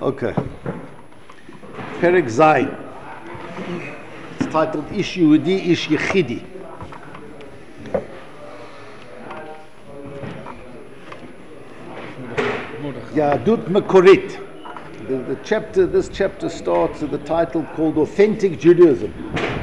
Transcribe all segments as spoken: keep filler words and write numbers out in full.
Okay. Perek Zayin. It's titled Ish Yehudi, Ish Yechidi. Yahadut Mekorit. The, the chapter, this chapter starts with the title called Authentic Judaism.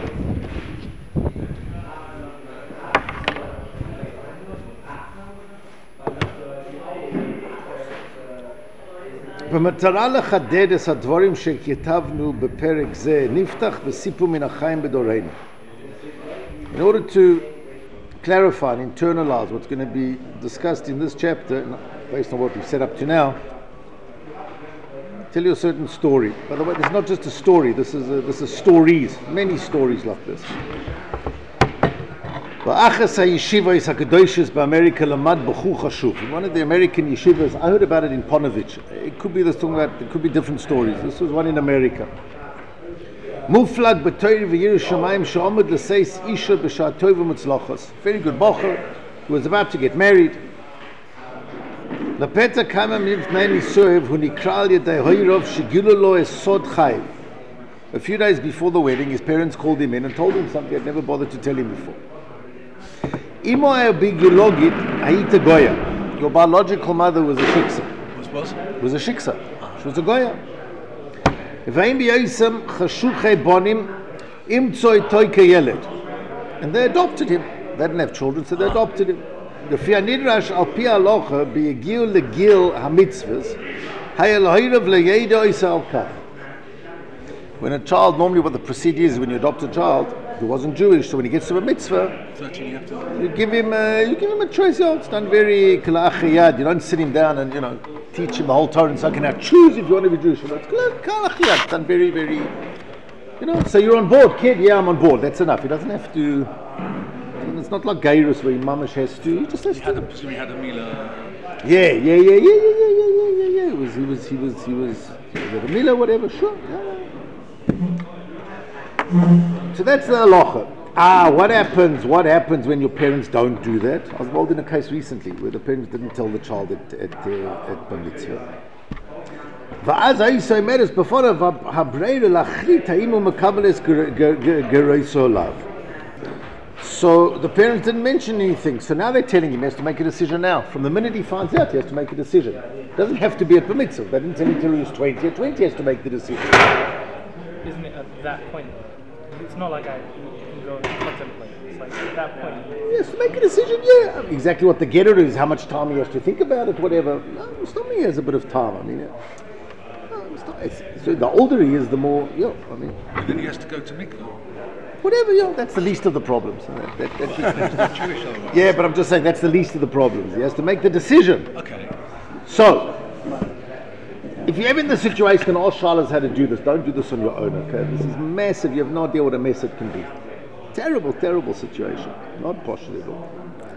במטרה לחדד את הדברים שכתבנו בפרק זה, נפתח בסיפור מן החיים בדורנו. In order to clarify and internalize what's going to be discussed in this chapter, based on what we've set up to now, tell you a certain story. By the way, this is not just a story, this is a, this is stories, many stories like this. באחת הישיבות הקדושות באמריקה למד בחור חשוב. In one of the American yeshivas, I heard about it in Ponevezh. It could be this talking about, it could be different stories. This was one in America. מופלג בתורה וירא שמיים שעומד לשייס אישה בשעה טובה ומוצלחת. Very good bocher who was about to get married. לפתע כמה לפני נישואיו הוא נקרא על ידי הוריו שגילו לו סוד חייו. A few days before the wedding, his parents called him in and told him something they'd never bothered to tell him before. Imo biologit hayita goya. Your biological mother was a shiksa. Was what? Was a shiksa. She was a goya. V'im b'yosem chashuchei bonim imtzoi toy keyeled. And they adopted him. They didn't have children, so they adopted him. Lefi hanidrash al pi halacha b'yegiu legil hamitzvahs hayel hoirav leyeda isa al kach. When a child, normally what the procedure is when you adopt a child who wasn't Jewish, so when he gets to a mitzvah, thirteen, you have to. You give him, uh, you give him a choice. Yeah, it's done very kalachiyad. You don't sit him down and you know teach him the whole Torah and say, "Okay, now choose if you want to be Jewish." It's kalachiyad. It's done very, very. You know, so you're on board, kid. Yeah, I'm on board. That's enough. He doesn't have to. It's not like Gairus where mamash has to. He just has He to. had a, he had a mila. Yeah, yeah, yeah, yeah, yeah, yeah, yeah, yeah, yeah, yeah. It was, he was, he was, he was, he was a mila, whatever. Sure. Yeah. So that's the halacha. Ah, what happens? What happens when your parents don't do that? I was involved in a case recently where the parents didn't tell the child at at uh, at bar mitzvah. ואז האישה אומרת בפניו הברירה להחליט האם הוא מקבל את גרויסו עליו. So the parents didn't mention anything. So now they're telling him he has to make a decision now. From the minute he finds out, he has to make a decision. It doesn't have to be at bar mitzvah. They didn't tell him till he was twenty. At twenty, he has to make the decision. Isn't it at that point? It's not like I can go and contemplate. It's like at that point. Yes, to make a decision, yeah. Exactly what the getter is, how much time he has to think about it, whatever. No, still he has a bit of time. I mean, yeah. No, it's not, it's, so the older he is, the more, yeah, I mean. But then he has to go to mikvah. Whatever, yeah, that's the least of the problems. That, that, that, He's Jewish otherwise. yeah, but I'm just saying that's the least of the problems. He has to make the decision. Okay. So, if you're ever in the situation and all shalas how to do this, don't do this on your own, okay? This is massive. You have no idea what a mess it can be. Terrible, terrible situation. Not posh at all.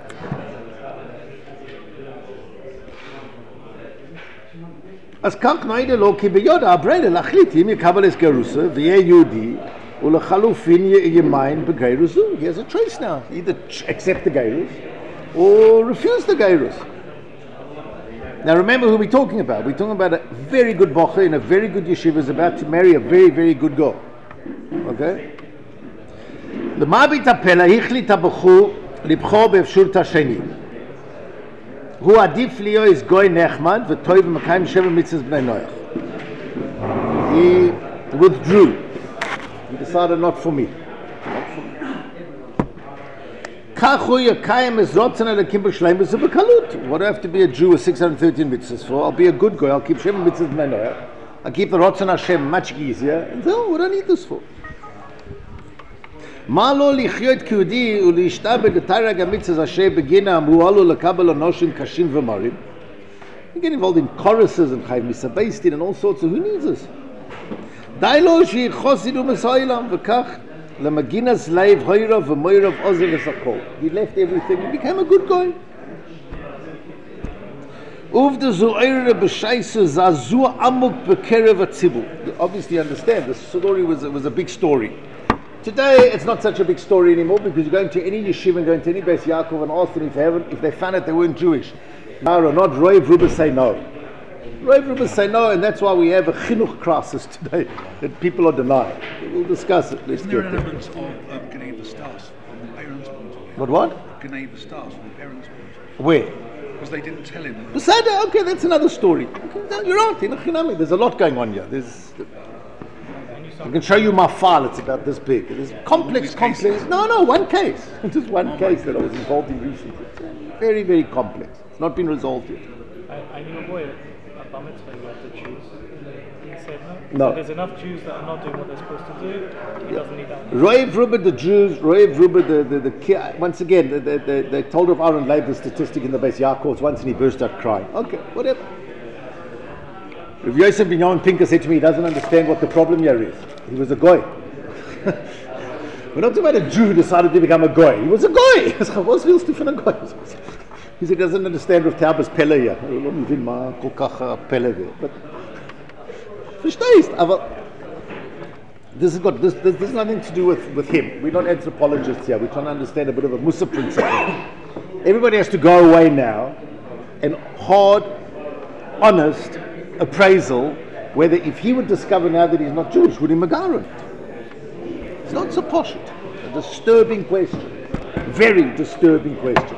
אז כך נעידה לו כי ביודע הבריירה להחליט אם יקבל את גרוסה ויהיה יהודי ולחלופין ימיין בגרוסו. He has a choice now. Either accept the gerus or refuse the gerus. Now remember who we're talking about. We're talking about a very good bocher in a very good yeshiva is about to marry a very, very good girl. Okay? למרבית הפלא החליט הבחור לבחור באפשרות השני. הוא עדיף להיות גוי נחמד וטוב ומקיים שבע מצוות בני נוח. He withdrew. He decided not for me. כך הוא יקיים את רוצן אלוקים בשלמות ובקלות. What do I have to be a Jew with six hundred thirteen mitzvahs for? I'll be a good guy. I'll keep שבע mitzvahs בני נוח. I'll keep the רוצן Hashem much easier. And so, what do I need this for? מה לא לחיות כיהודי ולהשתעבד לתרי"ג המצוות אשר בגינם אמרו עלו לקבל אנושים קשים ומרים? You get involved in choruses and חייב מיסה בייסטין and all sorts of, who needs this? די לו שיחוסיד ומסוילם וכך למגינס לב הוירוב ומוירוב עוזר וסחול. He left everything, he became a good guy. עובדה זו עירה בשייסה זעזוע עמוק בקרב הציבור. Obviously you understand, the story was, was a big story. Today, it's not such a big story anymore because you're going to any yeshiva and going to any Beis Yaakov and ask them if they haven't, if they found out they weren't Jewish. No, or not, Roy Ruba say no. Rav Rubin say no, and that's why we have a chinuch crisis today that people are denying. We'll discuss it. Let's Isn't there get an there. element of um, Geneva stars from the parents' point of view? But what? Geneva stars from the parents' point of view? Where? Because they didn't tell him. that- Beside that, okay, that's another story. Okay, no, you're right. In a chinami, there's a lot going on here. There's, I can show you my file. It's about this big. It's complex, complex. No, no, one case. Just one case that I was involved in recently. It's very, very complex. It's not been resolved yet. I, I knew a boy at Bar Mitzvah who had to choose. He said no. He No. said, there's enough Jews that are not doing what they're supposed to do. He doesn't need that one. Roev Ruber, the Jews, Roev Ruber, the, the, the, ki- once again, the, the, the, they told of Aaron Leib the statistic in the base Yaakov once and he burst out crying. Okay, whatever. Rav Yosef Binyamin Pinker said to me he doesn't understand what the problem here is. He was a goy. We're not talking about a Jew who decided to become a goy. He was a goy. What's feels to a goy? He said he doesn't understand Rav Taub's Pelle here. I don't know מה כל כך Pelle there. But verstehst, aber this has got this, this, this has nothing to do with, with him. We're not anthropologists here. We're trying to understand a bit of a Musa principle. Everybody has to go away now and hard, honest appraisal whether if he would discover now that he's not Jewish, would he Magaran? It's not so posh. A disturbing question. Very disturbing question.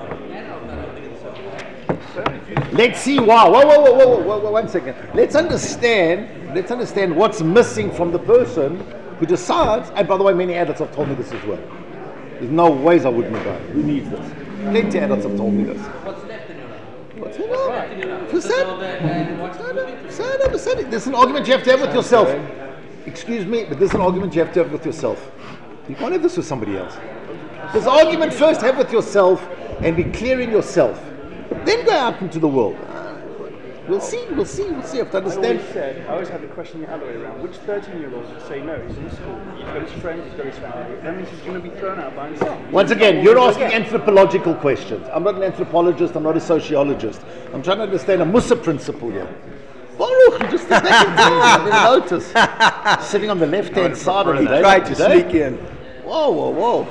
Let's see why. Whoa, whoa, whoa, whoa, whoa, whoa, one second. Let's understand, let's understand what's missing from the person who decides, and by the way, many adults have told me this as well. There's no ways I wouldn't go. Who needs this? Plenty of adults have told me this. What's left in your life? What's in it? For What's certain. There's an argument you have to have with yourself. Excuse me, but there's an argument you have to have with yourself. You can't have this with somebody else. There's an argument first have with yourself and be clear in yourself. Then go out into the world. Uh, we'll see, we'll see, we'll see. You have to I understand. always said, I always had the question the other way around. Which thirteen-year-old would say no? He's in school. He's got his friends. He's got his family. That means he's going to be thrown out by himself. Once again, you're asking anthropological questions. I'm not an anthropologist, I'm not a sociologist. I'm trying to understand a Musa principle here. Baruch, you just think back in time, I didn't notice. Sitting on the left-hand side of the day. Tried to today. sneak in. Whoa, whoa, whoa.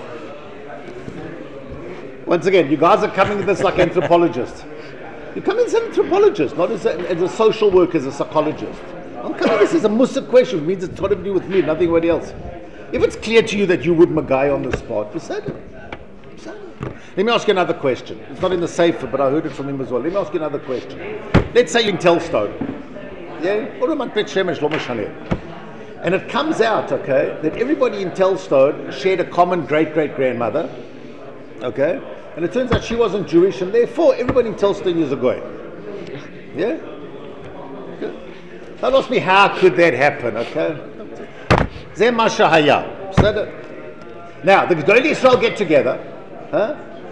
Once again, you guys are coming at this like anthropologists. You come in as an anthropologist, not as a, as a social worker, as a psychologist. I'm coming at this as a Musa question, which means it's got to do with me, nothing anybody else. If it's clear to you that you would Magai on the spot, you said it. Let me ask you another question. It's not in the Sefer, but I heard it from him as well. Let me ask you another question. Let's say you're in Telstone. Yeah? And it comes out, okay, that everybody in Telstone shared a common great-great-grandmother. Okay? And it turns out she wasn't Jewish, and therefore everybody in Telstone is a goy. Yeah? Okay. Don't ask me how could that happen, okay? Zeh ma shahaya. So the- Now, the Gedolei Israel get together. Huh?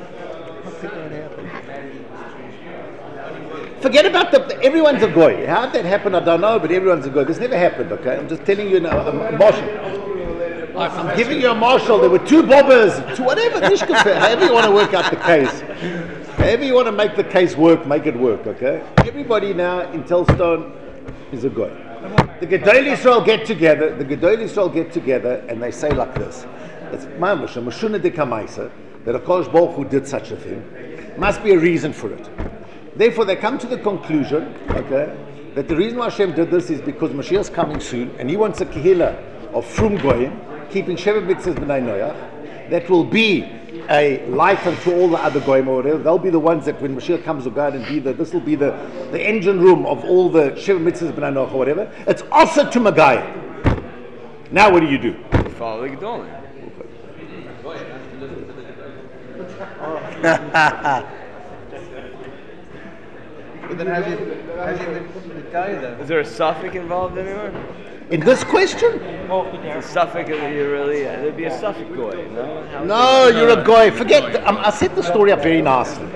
Forget about the, the- everyone's a goy. How did that happen? I don't know, but everyone's a goy. This never happened, okay? I'm just telling you now, a, a marshal. I'm giving you a marshal. There were two bobbers, two whatever, nishkafe, however you want to work out the case. However you want to make the case work, make it work, okay? Everybody now in Telstone is a goy. The Gedolei Israel get together, the Gedolei Israel get together, and they say like this. It's mamash, a mashuna de kamaisa, that a Kosh Baruch Hu did such a thing. Must be a reason for it. Therefore, they come to the conclusion, okay, that the reason why Hashem did this is because Mashiach is coming soon, and He wants a kehillah of frum goyim, keeping Sheva mitzvahs b'nai Noach, that will be a light unto all the other goyim or whatever. They'll be the ones that when Mashiach comes will go out and be the, this will be the, the engine room of all the Sheva mitzvahs b'nai Noach or whatever. It's also to Magai. Now what do you do? Follow the Gedolim. But then how's it, how's it the, the guy then? Is there a suffix involved anywhere? In this question? A suffix that you really, yeah, there'd be a suffix goy, no? How would No, you- you're a goy. Forget, the, um, I set the story up very nicely.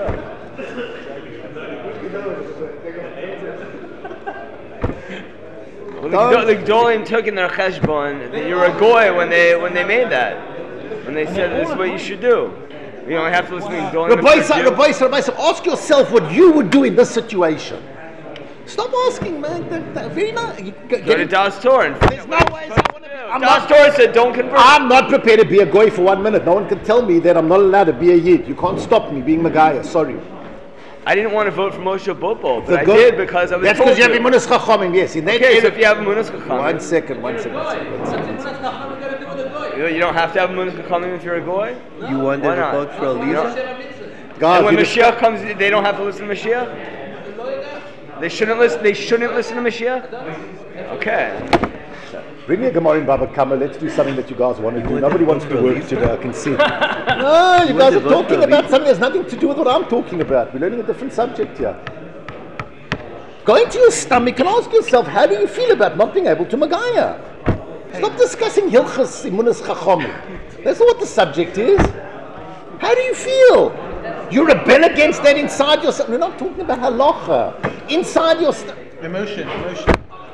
Well, the, Gdo- the Gedolim took in their cheshbon that you're a goy when they when they made that. When they said this is what you should do. You don't have to listen to Gedolim. Rabbi Yisrael, Rabbi Yisrael, Rabbi Yisrael, ask yourself what you would do in this situation. Stop asking, man. That, that, very nice. You, get, Go to Das Torah and There's no ways I want to be. I'm Das not, Torah said don't convert. I'm not prepared to be a goy for one minute. No one can tell me that I'm not allowed to be a yid. You can't stop me being Megaya. Sorry. I didn't want to vote for Moshe Bobo, but The I go- did because I was That's told because you have to. Emunas Chachamim, yes. In that Okay, so area- if you have Emunas Chachamim, One second, one second, one second. One second. you you don't have to have Emunas Chachamim if you're a goy. You wanted Why to not? vote for a You leader? don't- Guys, And when you just- Mashiach comes, they don't have to listen to Mashiach. They shouldn't listen. They shouldn't listen to Mashiach. Okay. Bring me a Gemara in Baba Kama. Let's do something that you guys want to do. Nobody wants to work today, I can see. No, you guys are talking about something that has nothing to do with what I'm talking about. We're learning a different subject here. Go into your stomach and ask yourself, how do you feel about not being able to Magaya? Stop discussing Hilchas Emunas Chachamim. That's not what the subject is. How do you feel? You rebel against that inside yourself. We're not talking about halacha. Inside your stomach. Emotion, emotion.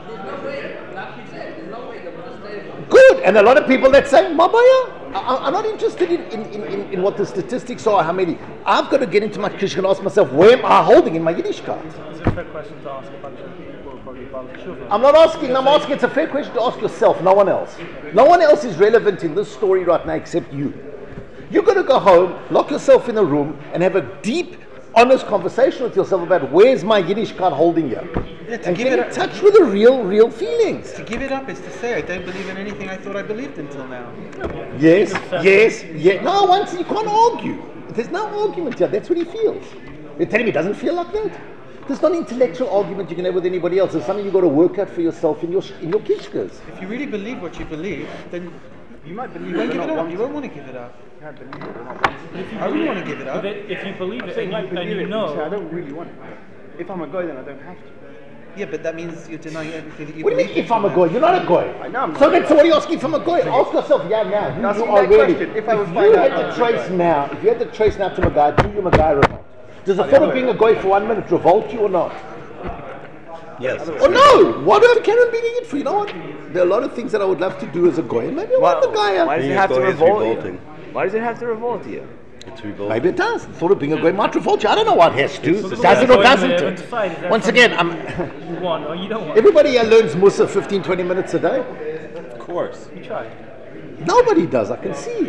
Good, and a lot of people that say, Mabaya, I, I'm not interested in, in, in, in what the statistics are, how many. I've got to get into my kishka and ask myself, where am I holding in my Yiddishkeit? It's a fair question to ask a bunch of people, probably about Tshuva. I'm not asking, I'm asking, it's a fair question to ask yourself, no one else. No one else is relevant in this story right now except you. You're going to go home, lock yourself in a room, and have a deep, honest conversation with yourself about where's my Yiddishkeit holding you. Yeah, to And give get it in up, touch with the real, real feelings. to give it up is to say I don't believe in anything I thought I believed until now. Yes, yes, yes. No, once you can't argue. There's no argument here. That's what he feels. You're telling me he doesn't feel like that? There's not an intellectual argument you can have with anybody else. There's something you've got to work out for yourself in your in your kishkas. If you really believe what you believe, then You might believe you won't it give or it not up. want You to. won't want to give it up. You might believe it or not want to. I wouldn't want to give it up. But if you believe it So and you you, might and believe you it, you say, I know, don't really want it. If I'm a guy, then I don't have to. Yeah, but that means you're denying everything that you What do you believe mean if I'm a goy? You're not a goy. I know I'm So not a then, goy. so what are you asking if I'm a goy? Ask yourself, yeah, now, who That's you my are really. question. If I would you find had out the I'm a choice goy. now, if you had the choice now to Magai, do you Magai or not? Does the the thought other of being way. a goy for one minute revolt you or not? Yes. Or no? What do Karen being it for? You know what? There are a lot of things that I would love to do as a goy, and maybe I Why, want Magai. why does Being it a have to goy is revolt revolting. you? Why does it have to revolt you? It's revolting. Maybe it does. The thought of being a goy might revolt you. I don't know what has to. So Does the it or goy doesn't may have it? decided that Once something again, I'm. you want or you don't want. Everybody here learns Musa fifteen, twenty minutes a day. Of course. You try. Nobody does, I can see.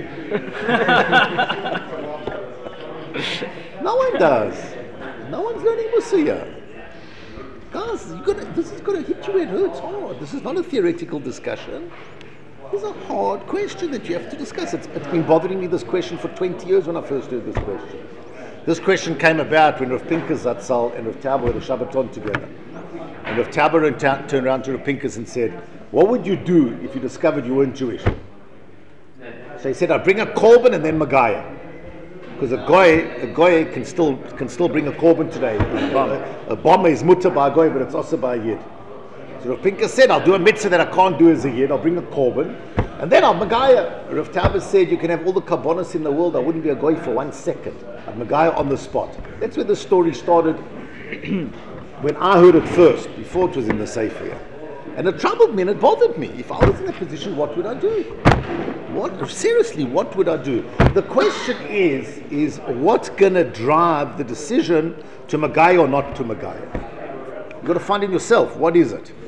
No one does. No one's learning Musa here. Guys, you gotta, this is going to hit you where it hurts hard. This is not a theoretical discussion. It's a hard question that you have to discuss. It's, it's been bothering me, this question, for twenty years when I first heard this question. This question came about when Rav Pinkas Zatzal and Rav Taber had a Shabbaton together. And Rav Taber turned around to Rav Pinkas and said, what would you do if you discovered you weren't Jewish? So he said, I'd bring a korban and then Magaya. Because a goy, a goy can still can still bring a korban today. A bomber is mutter by a goy, but it's also by a yid. So Rav Pinkas said, I'll do a mitzvah that I can't do as a yid. I'll bring a korban, and then I'll Magaya. Rav Taber said, you can have all the karbonos in the world. I wouldn't be a goy for one second. I'd Magaya on the spot. That's where the story started. When I heard it first, before it was in the Sefer here. And it troubled me and it bothered me. If I was in that position, what would I do? What, seriously, what would I do? The question is, is what's going to drive the decision to Magaya or not to Magaya? You've got to find in yourself, what is it?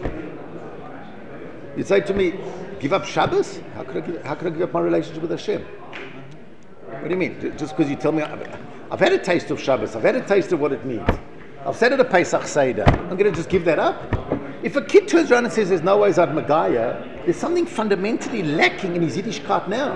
You say to me, give up Shabbos? How could I give, how could I give up my relationship with Hashem? What do you mean? Just because you tell me, I've, I've had a taste of Shabbos, I've had a taste of what it means. I've said at a Pesach Seder, I'm going to just give that up? If a kid turns around and says there's no ways I'd Magaya, there's something fundamentally lacking in his Yiddishkeit now.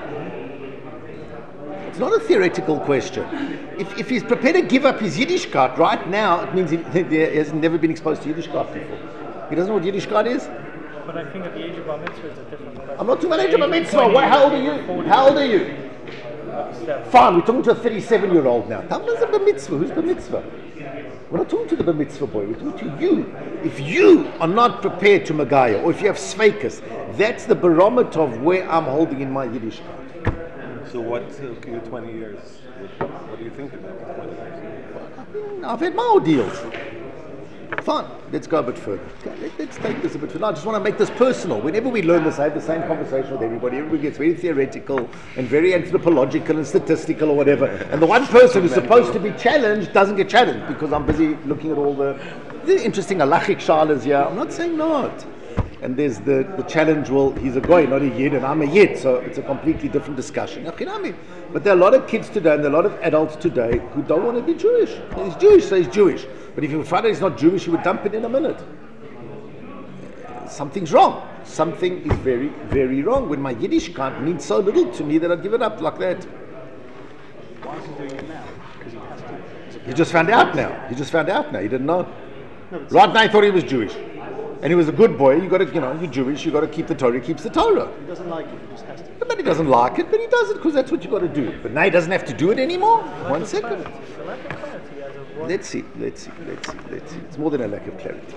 It's not a theoretical question. If, if he's prepared to give up his Yiddishkeit right now, it means he, he has never been exposed to Yiddishkeit before. He doesn't know what Yiddishkeit is? But I think at the age of Bar Mitzvah it's a different question. I'm not talking about age of a mitzvah. What, how old are you? How old are you? Seven. Fine, we're talking to a thirty-seven-year-old now. How old is a bar mitzvah? Who's bar mitzvah? We're not talking to the bar mitzvah boy. We're talking to you. If you are not prepared to Magaya, or if you have sveikas, that's the barometer of where I'm holding in my Yiddishkeit. So what took you twenty years? What, what do you think about twenty years? I've had my ordeals. Fine, let's go a bit further. Okay, let, let's take this a bit further. I just want to make this personal. Whenever we learn this, I have the same conversation with everybody. Everybody gets very theoretical and very anthropological and statistical or whatever. And the one person who's supposed to be challenged doesn't get challenged because I'm busy looking at all the, the interesting halachic shalas here. I'm not saying not. and there's the, the challenge, well, he's a goy, not a yid, and I'm a yid, so it's a completely different discussion. But there are a lot of kids today, and there are a lot of adults today who don't want to be Jewish. He's Jewish, so he's Jewish. But if you find out he's not Jewish, you would dump it in a minute. Something's wrong. Something is very, very wrong. When my Yiddishkeit means so little to me that I'd give it up like that. Why is he doing it now? Because he has to. He just found out now. He just found out now. He didn't know. Right now he thought he was Jewish. And he was a good boy. You got to, you know, you're Jewish. You got to keep the Torah. He keeps the Torah. He doesn't like it. He just has to. But he doesn't like it. But he does it because that's what you got to do. But now he doesn't have to do it anymore. One second. Let's see. Let's see. Let's see. Let's see. It's more than a lack of clarity.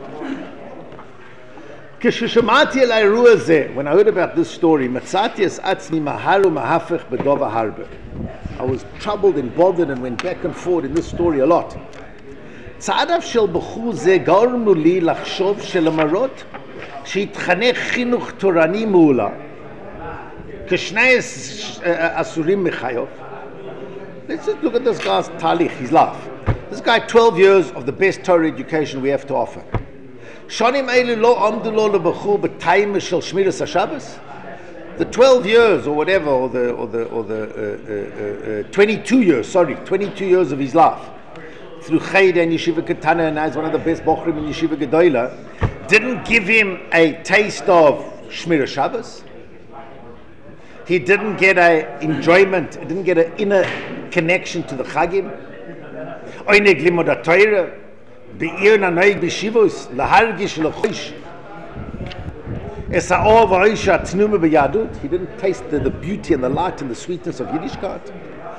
When I heard about this story, I was troubled and bothered and went back and forth in this story a lot. צעדיו של בחור זה גרמו לי לחשוב שלמרות שהתחנך חינוך תורני מעולה כשני עשורים מחייו. Let's just look at this guy's talich, his life. This guy, twelve years of the best Torah education we have to offer. שנים אלה לא עמדו לו לבחור בתיימה של שמירת השבס? The twelve years or whatever, or the, or the, or the uh, uh, uh, twenty-two years, sorry, twenty-two years of his life, through Chayda and Yeshiva Ketana, and now he's one of the best Bochrim in Yeshiva Gedola, didn't give him a taste of Shmira Shabbos. He didn't get a enjoyment, he didn't get an inner connection to the Chagim. Oineg Limod HaTorah, Be'ir Nanoig B'Shivos, Lahargish L'Chosh. Esa'or V'Oisha Tnume B'Yadut. He didn't taste the, the beauty and the light and the sweetness of Yiddishkeit.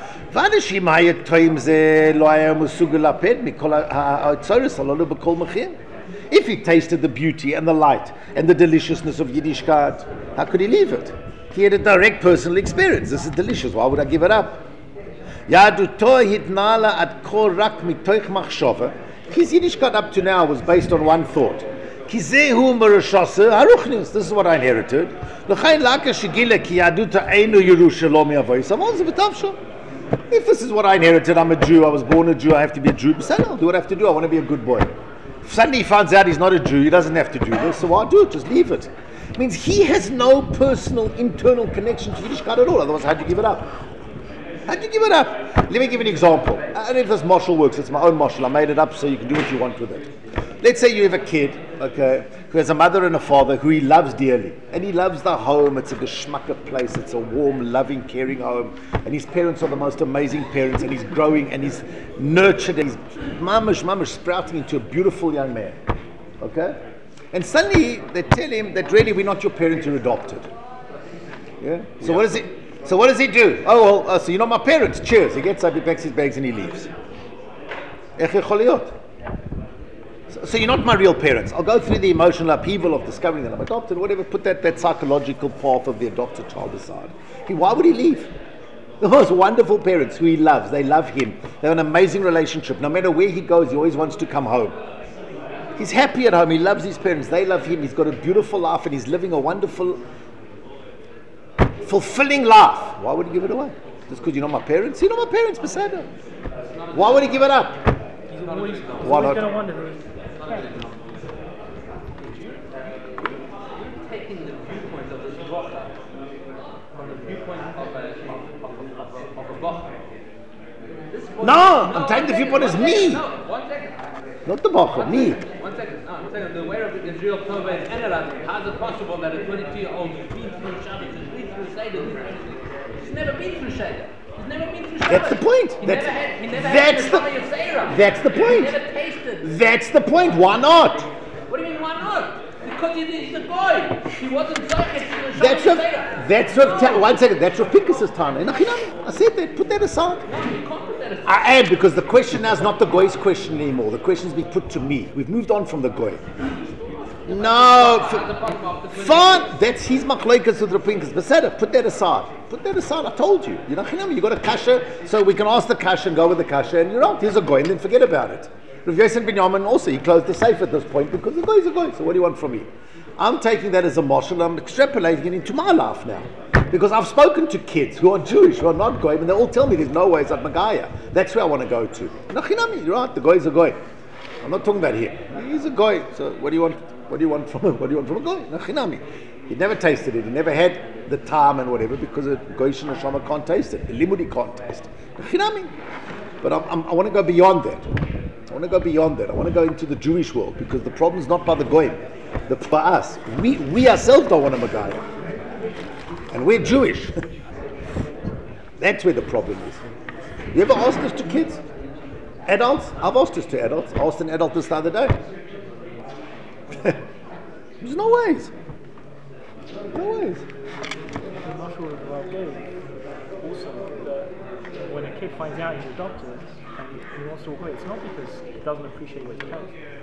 If he tasted the beauty and the light and the deliciousness of Yiddishkeit, how could he leave it? He had a direct personal experience. This is delicious. Why would I give it up? His Yiddishkeit up to now was based on one thought. This is what I inherited. If this is what I inherited, I'm a Jew, I was born a Jew, I have to be a Jew. So I'll do what I have to do, I want to be a good boy. If suddenly he finds out he's not a Jew, he doesn't have to do this, so why do it? Just leave it. It means he has no personal, internal connection to Yiddishkeit at all, otherwise how'd you give it up? How'd you give it up? Let me give you an example. I don't know if this marshal works, it's my own marshal, I made it up so you can do what you want with it. Let's say you have a kid, okay, who has a mother and a father who he loves dearly. And he loves the home, it's a geschmacker place, it's a warm, loving, caring home. And his parents are the most amazing parents, and he's growing, and he's nurtured, and he's mamish, mamish, sprouting into a beautiful young man. Okay? And suddenly they tell him that really we're not your parents, you're adopted. Yeah? So yeah. what does he so what does he do? Oh well, uh, so you're not my parents, cheers. He gets up, he packs his bags and he leaves. So you're not my real parents. I'll go through the emotional upheaval of discovering that I'm adopted, whatever, put that, that psychological path of the adopted child aside. He, why would he leave? The most wonderful parents who he loves, they love him. They have an amazing relationship. No matter where he goes, he always wants to come home. He's happy at home, he loves his parents, they love him, he's got a beautiful life and he's living a wonderful, fulfilling life. Why would he give it away? Just because you're not my parents? You're not my parents, Besada. Why would he give it up? He's always, he's Why always not? going to wonder who Taking the viewpoint of this Bocher from the viewpoint of a of a, of a Bocher. No, I'm taking the viewpoint as me. No, one second. Not the Bocher, me. One second, no, one second. The way of the Israel Tova is analyzing. How is it possible that a twenty-two-year-old has been through Shabbos, has been through Seder, he's never been through Seder. He's never been through Shabbos. That's the point. He That's, never had, he never that's had the, the of Sarah. that's the point. He never tasted. That's the point. Why not? What do you mean, why not? Because he, he's a guy. He wasn't Zayich to the That's Shabbos Rav, Seder. that's Rav, ta- one second, that's Rav Pinkus's time. And I said that, put that aside. No, you can't put that aside. I am, because the question now is not the Goy's question anymore. The question's been put to me. We've moved on from the Goy. No, f- fine. That's his machloikas with Rav Pinkus. Beseder, put that aside. Put that aside. I told you. You know, you got a kasha, so we can ask the kasha and go with the kasha, and you're out. Here's a Goy, and then forget about it. Rav Yosef Ben Yamin also, he closed the safe at this point because the Goy is a Goy. So what do you want from me? I'm taking that as a marshal. I'm extrapolating it into my life now. Because I've spoken to kids who are Jewish, who are not Goy, and they all tell me there's no way it's at Magaya. That's where I want to go to. Nachinami, you're right, the Goy is a Goy. I'm not talking about here. He's a Goy, so what do you want? What do you want from a, what do you want from a goy? No chinami. He never tasted it. He never had the time and whatever because a goyish neshama can't taste it. A limudi can't taste it. No chinami. But I'm, I'm, I want to go beyond that. I want to go beyond that. I want to go into the Jewish world because the problem is not by the goyim. The for us, we we ourselves don't want a Megaya, and we're Jewish. That's where the problem is. You ever asked this to kids? Adults? I've asked this to adults. I asked an adult this the other day. There's no ways. No ways. I'm not sure about gay. Also, that when a kid finds out he's adopted and he wants to walk away, it's not because he doesn't appreciate what he has.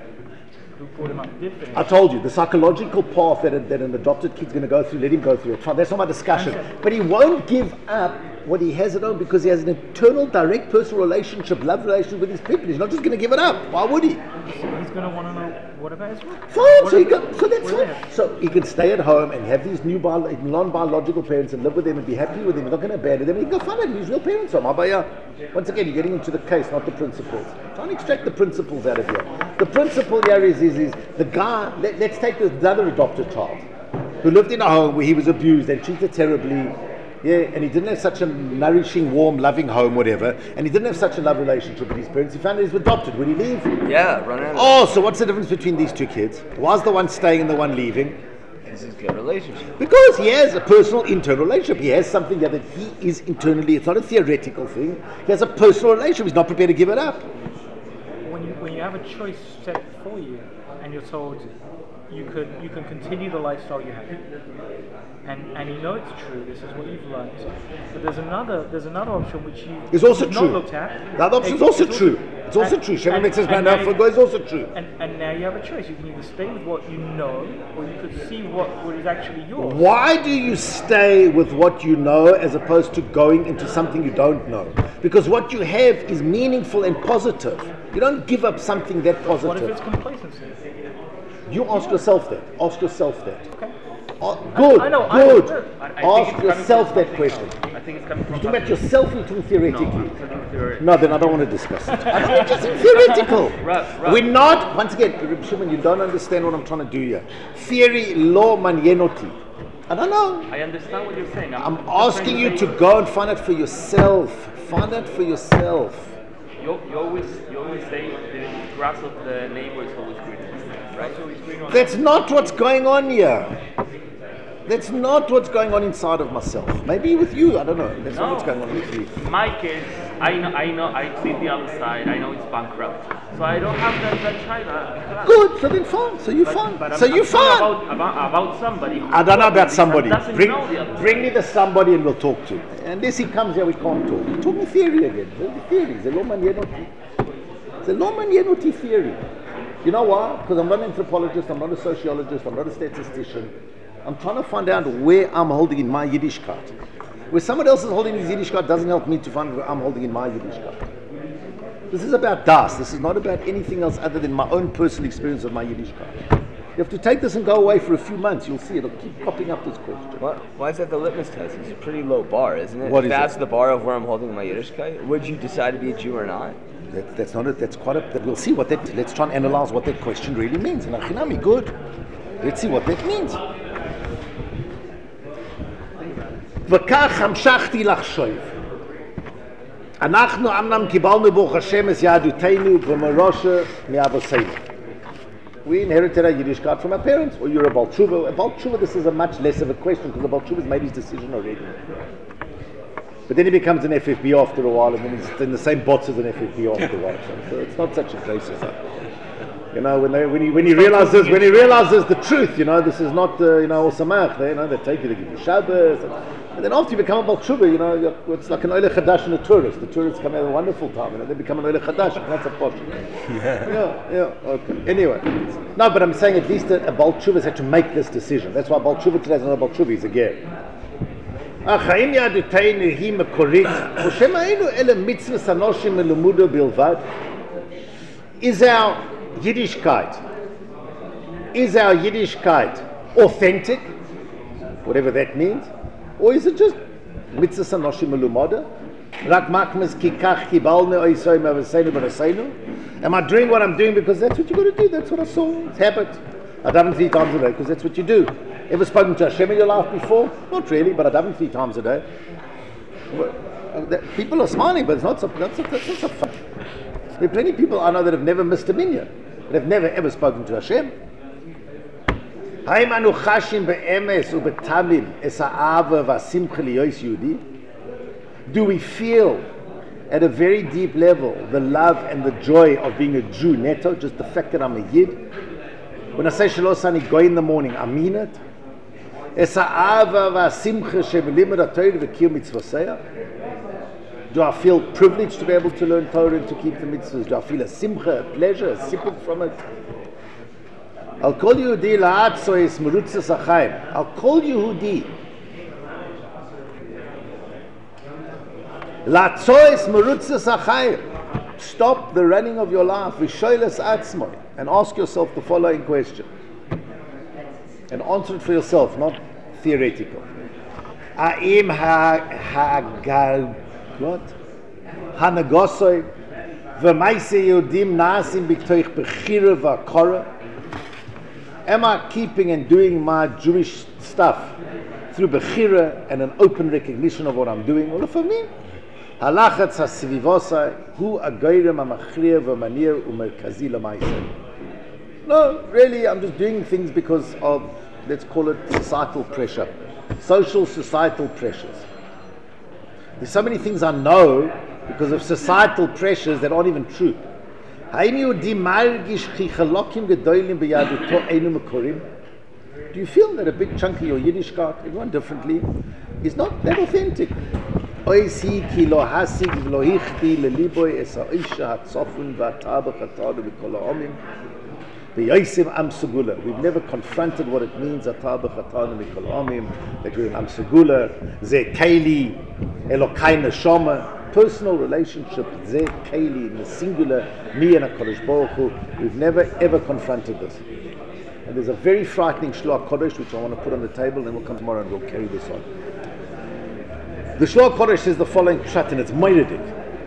Who brought him up different. I told you, the psychological path that, a, that an adopted kid's going to go through, let him go through it. That's not my discussion. But he won't give up what he has at home because he has an internal, direct personal relationship, love relationship with his people. He's not just going to give it up. Why would he? He's going to want to know what about his work. Fine, so, he can, so that's fine. So he can stay at home and have these new bio, non-biological parents and live with them and be happy with them. He's not going to abandon them. He can go find out who his real parents are. Once again, you're getting into the case, not the principles. Try and extract the principles out of here. The principle here is, is, is the guy, let, let's take this other adopted child who lived in a home where he was abused and treated terribly. Yeah, and he didn't have such a nourishing, warm, loving home, whatever, and he didn't have such a love relationship with his parents. He found out he was adopted. Would he leave? Yeah, run out. Oh, so what's the difference between these two kids? Why's the one staying and the one leaving? This is a good relationship. Because he has a personal internal relationship. He has something that he is internally, it's not a theoretical thing. He has a personal relationship. He's not prepared to give it up. When you when you have a choice set before you and you're told you could you can continue the lifestyle you have. And and you know it's true. This is what you've learned. But there's another there's another option which you it's also you've true. not looked at. That option is also true. It's also true. Shem makes his man out for go is also true. And and now you have a choice. You can either stay with what you know, or you could see what, what is actually yours. Why do you stay with what you know as opposed to going into something you don't know? Because what you have is meaningful and positive. You don't give up something that positive. What if it's complacency? You ask yourself that. Ask yourself that. Okay. Uh, good, I know, good. I know. I, I Ask yourself that question. I think it's coming from You're talking about yourself or you're talking theoretically? No, I'm talking theoretically. No, then I don't want to discuss it. I'm talking just theoretical. Right, right. We're not, once again, Reb Shimon, you don't understand what I'm trying to do here. Theory, law, manyenoti. I don't know. I understand what you're saying. I'm, I'm just asking trying you say to go and find out for yourself. Find out for yourself. You, you always you always say the grass of the neighbor is always greener, right? That's not what's going on here. That's not what's going on inside of myself. Maybe with you, I don't know. That's No. not what's going on with you. In my case, I know, I know, I see the other side. I know it's bankrupt, so I don't have that, that China. Good, so then fine. So you're But, fine. but I'm, So I'm you're talking fine. About, about, about somebody. Who I don't know about somebody. Doesn't Bring, know the other bring side. me the somebody and we'll talk to. Unless he comes here, we can't talk. We're talking theory again. The theory. The Loman Yenoti. The Loman Yenoti theory. You know why? Because I'm not an anthropologist, I'm not a sociologist, I'm not a statistician. I'm trying to find out where I'm holding in my Yiddishkeit. Where someone else is holding his Yiddishkeit doesn't help me to find where I'm holding in my Yiddishkeit. This is about Das. This is not about anything else other than my own personal experience of my Yiddishkeit. You have to take this and go away for a few months. You'll see it'll keep popping up this question. What? Why is that the litmus test? It's a pretty low bar, isn't it? What if is that's it? the bar of where I'm holding my Yiddishkeit, would you decide to be a Jew or not? That, that's not it. That's quite a. We'll see what that. Let's try and analyze what that question really means. And Achinami, good. Let's see what that means. וכך המשכתי לחשוב. אנחנו אמנם קיבלנו ברוך השם את יהדותנו במורשה מאבותינו. We inherited our Yiddishkeit from our parents, or you're a Baal Tshuva. A Baal Tshuva, this is a much less of a question because the Baal Tshuva has made his decision already. But then he becomes an F F B after a while, and then he's in the same bots as an F F B after a while. So it's not such a crisis. You know, when they, when he when he realizes when he realizes the truth, you know, this is not uh, you know all samach. They you know they take you, they give you Shabbos, and, and then after you become a Baal Tshuva, you know, you're, it's like an Oile Chadash and a tourist. The tourists come have a wonderful time, and then they become an Oile Chadash. It's not a posh. Yeah, yeah, yeah. Okay. Anyway, no, but I'm saying at least a, a Baal Tshuva has had to make this decision. That's why Baal Tshuva today is not a Baal Tshuva. He's a ger. החיים יהדותנו היא מקורית, או שמא היינו אלה מצוות אנושים מלומדו בלבד. Is our Yiddishkeit, is our Yiddishkeit authentic, whatever that means, or is it just mitzvahs anoshim melumada? Rak makmas ki kach kibalne oisoi mevaseinu b'naseinu? Am I doing what I'm doing because that's what you got to do? That's what I saw. It's habit. I daven three times a day because that's what you do. Ever spoken to Hashem in your life before? Not really, but I daven three times a day. People are smiling, but it's not so, that's, that's not so fun. There are plenty of people I know that have never missed a minyan, that have never ever spoken to Hashem. Do we feel at a very deep level the love and the joy of being a Jew, neto, just the fact that I'm a Yid? When I say Shelo Sani go in the morning, I mean it. Do I feel privileged to be able to learn Torah and to keep the mitzvahs? Do I feel a simcha, a pleasure, a sipuk from it? I'll call you Yehudi la'atzois merutzas achayim. I'll call you Yehudi la'atzois merutzas achayim. Stop the running of your life, v'shoiles atzmoi, and ask yourself the following question, and answer it for yourself, not theoretical. Ha'im ha'gal what? Hanagosoi v'maise Yehudim na'asim b'ktoich b'chira v'akora. Am I keeping and doing my Jewish stuff through bechira and an open recognition of what I'm doing? Or for me, halachatz hasivivosai hu agoyrem hamachriya v'manir u'merkazi l'maisei. No, really, I'm just doing things because of, let's call it societal pressure, social societal pressures. There's so many things I know because of societal pressures that aren't even true. Do you feel that a big chunk of your Yiddishkeit, everyone differently, is not that authentic? We've never confronted what it means that we're in Amsugula, Ze Kaili, Elokai Neshama, personal relationship, Ze Kaili, in the singular, me and HaKadosh Baruch Hu. We've never ever confronted this. And there's a very frightening Shloach Kodesh which I want to put on the table, and then we'll come tomorrow and we'll carry this on. The Shloach Kodesh says the following pshat, and it's Moededik.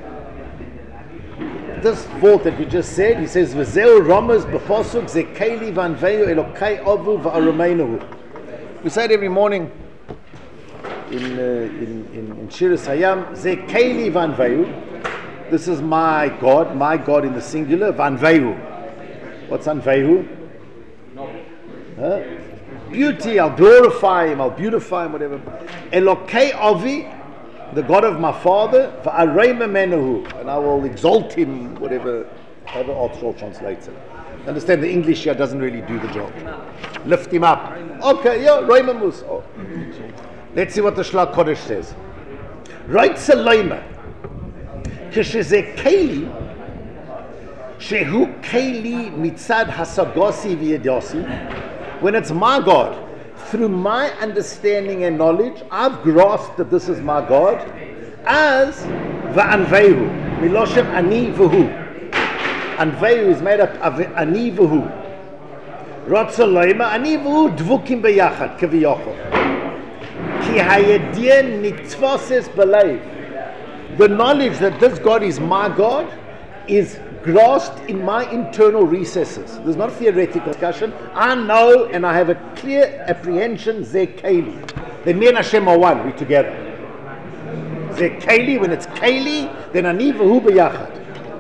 This vault that we just said, he says, "V'zeu Ramaz b'posuk zekeli vanveyu elokai avu v'arameinu." We say it every morning in uh, in in, in Shiras Hayam. Zekeli vanveyu. This is my God, my God in the singular. Vanveyu. What's vanveyu? Huh? Beauty. I'll glorify Him. I'll beautify Him. Whatever. Elokai avi. The God of my father, and I will exalt him, whatever, however Arthur translates it. Understand, the English here doesn't really do the job. Lift him up. Okay, yeah, Reimamus. Oh. Let's see what the Shloach Kodesh says. Right Saloima. Kisheze Keli, Shehu Keli mitzad hasagosi v'yedasi. When it's my God, through my understanding and knowledge, I've grasped that this is my God as va'anvehu, miloshem ani v'hu. Anvehu is made up of ani v'hu. Rotzaloima ani v'hu dvukim beyachad keviyachol. Ki hayedien nitzvoses b'leiv. The knowledge that this God is my God is grasped in my internal recesses. There's not a theoretical discussion. I know and I have a clear apprehension, Ze Kaili. Then me and Hashem are one, we're together. Ze Kaili, when it's Kaili, then Ani v'hu b'yachad.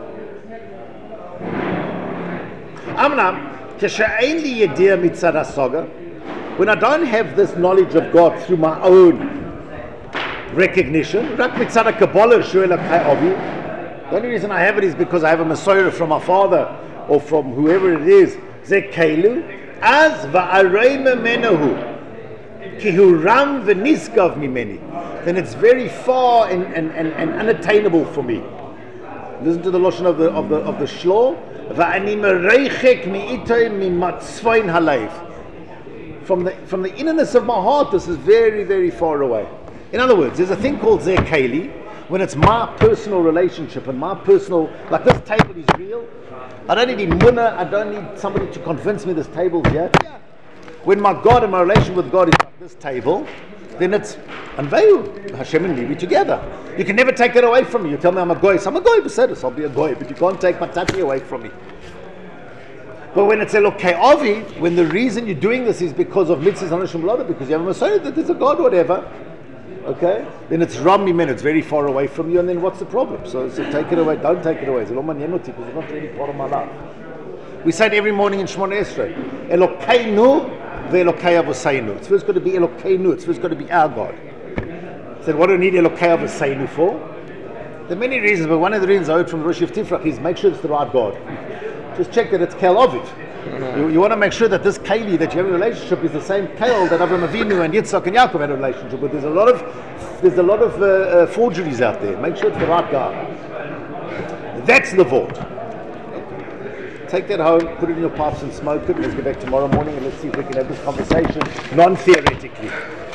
Amnam, k'sha'ein li yediyah mitzad hasoga, when I don't have this knowledge of God through my own recognition, rak mitzad ha-kabbalah shu'el ha-kai avi. The only reason I have it is because I have a Messiah from my father or from whoever it is. Zekeilu as va'areima menahu kihuram v'niskav mimeni. Then it's very far and, and, and, and unattainable for me. Listen to the lashon of the of the of the shlo. Va'ani mereichek mi'itay mimatzvain halayv. From the from the innerness of my heart, this is very very far away. In other words, there's a thing called Zekeli. When it's my personal relationship and my personal, like this table is real. I don't need munah, I don't need somebody to convince me this table's here. Yeah. When my God and my relation with God is like this table, then it's Anveyu, Hashem and me, we together. You can never take it away from me. You tell me I'm a goy, so I'm a goy, Besedus, I'll be a goy, but you can't take my tati away from me. But when it's Elokei Ovid, when the reason you're doing this is because of mitzvahs Hanashim Lada, because you have a Messiah, that there's a God, whatever, okay, then it's Ram Mimen, it's very far away from you, and then what's the problem? So, so take it away, don't take it away. It's because it's not really part of my life. We say it every morning in Shemona Esrei. Elokeinu ve'Elokei Avoseinu. It's first got to be Elokeinu, it's first got to be our God. So what do we need Elokei Avoseinu for? There are many reasons, but one of the reasons I heard from Rosh Tifrach is make sure it's the right God. Just check that it's Kel Ovid. Mm-hmm. You, you want to make sure that this Keli that you have a relationship is the same Kel that Avraham Avinu and Yitzhak and Yaakov had a relationship with. There's a lot of there's a lot of uh, uh, forgeries out there. Make sure it's the right guy. That's the vault. Take that home, put it in your pipes and smoke it. Let's get back tomorrow morning and let's see if we can have this conversation non-theoretically.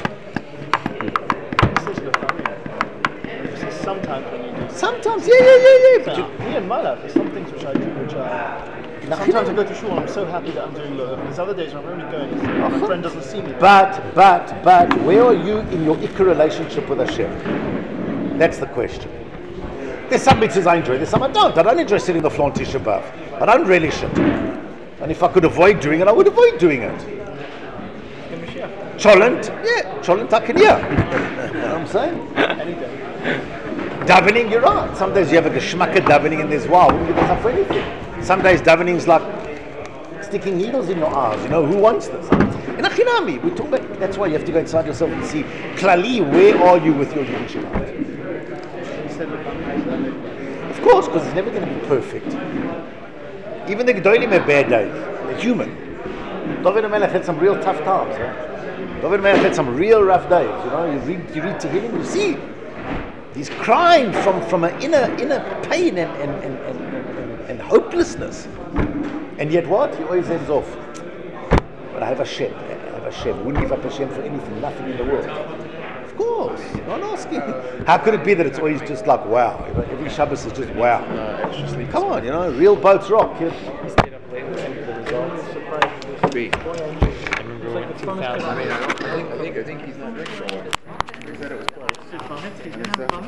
Sometimes when you do. Sometimes, yeah, yeah, yeah, yeah. But So, me in my life, there's some things which I do which are. Sometimes I go to shul and I'm so happy that I'm doing low. There's other days when I'm only going and my friend doesn't see me. But, but, but, where are you in your Ikar relationship with Hashem? That's the question. There's some mitzvahs I enjoy, there's some I don't. I don't enjoy sitting on the floor on Tisha B'Av. I don't relish it. And if I could avoid doing it, I would avoid doing it. Cholent, yeah, Cholent I can hear. You know what I'm saying? Any day. Davening, you're right. Some days you have a geschmack of davening and there's wow, I wouldn't give this up for anything. Some days davening's like sticking needles in your eyes. You know, who wants this? In Achinami, we talk about, that's why you have to go inside yourself and see, Klali, where are you with your Yiddish life? Of course, because it's never going to be perfect. Even the Gedolim have bad days. They're human. David HaMelech had some real tough times. Huh? David HaMelech had some real rough days. You know, you read, you read Tehillim, you see, he's crying from, from an inner inner pain and, and, and, and, and, and hopelessness. And yet what? He always ends off. But I have Hashem. I have Hashem. I wouldn't give up Hashem for anything, nothing in the world. Of course. I'm not asking. How could it be that it's always just like, wow? You know, every Shabbos is just wow. No, Come on, you know, real boats rock. Kid. He stayed up late listening to the results. Three. I remember when two thousand. I mean, I, don't, I think I think I think he's not drinking. He said it was close.